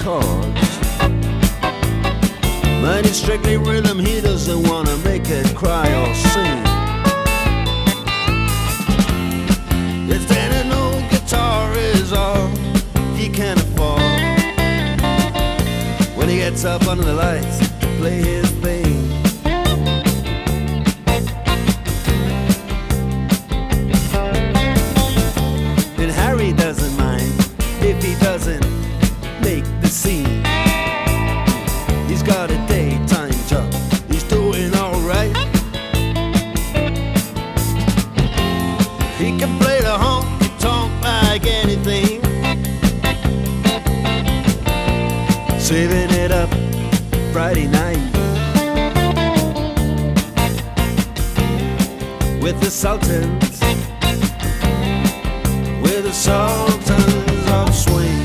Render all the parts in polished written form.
chords. Man, it's strictly rhythm, he doesn't wanna make it cry or sing. If then an old guitar is all he can afford, when he gets up under the lights to play his thing. Then Harry doesn't mind if he doesn't make the scene. He's got a daytime job, he's doing alright. He can play the honky-tonk like anything, saving it up Friday night with the Sultans, with the Sultans of Swing.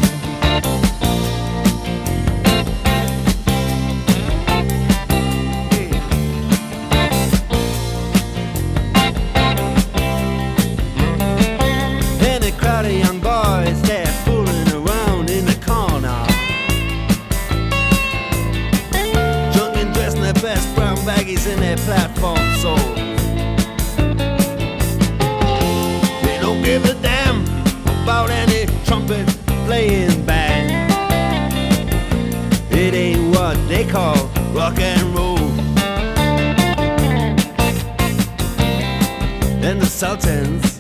And a crowd of young boys, they're fooling around in the corner, drunk and dressed in their best brown baggies in their platform soles. They don't give a damn about any trumpet playing band. It ain't what they call rock and roll. And the Sultans,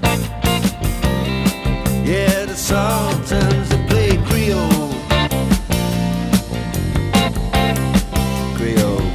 yeah, the Sultans, they play Creole. Creole.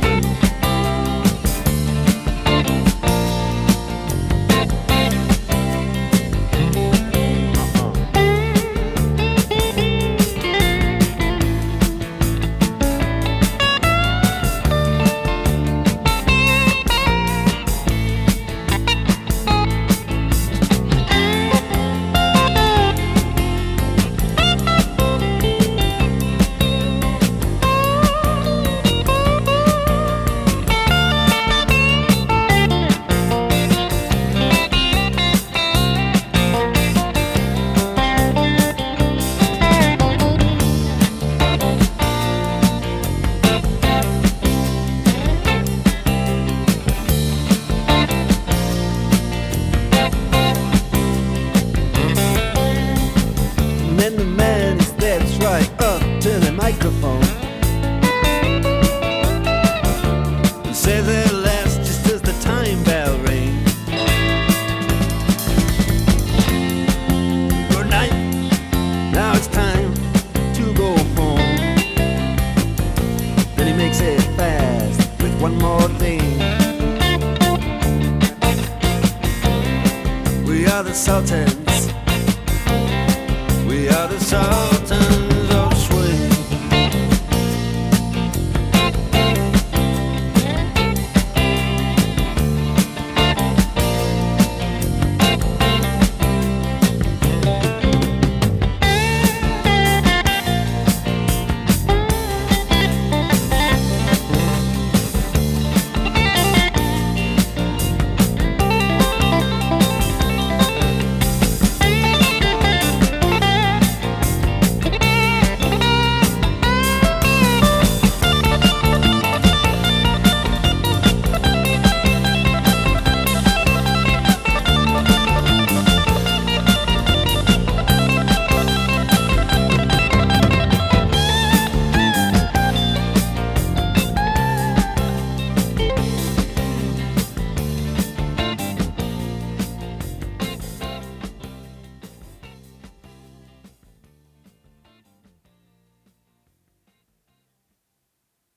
And then the man steps right up to the microphone and says at last, just as the time bell rings, good night, now it's time to go home. Then he makes it fast with one more thing. We are the Sultans, we are the Sultans.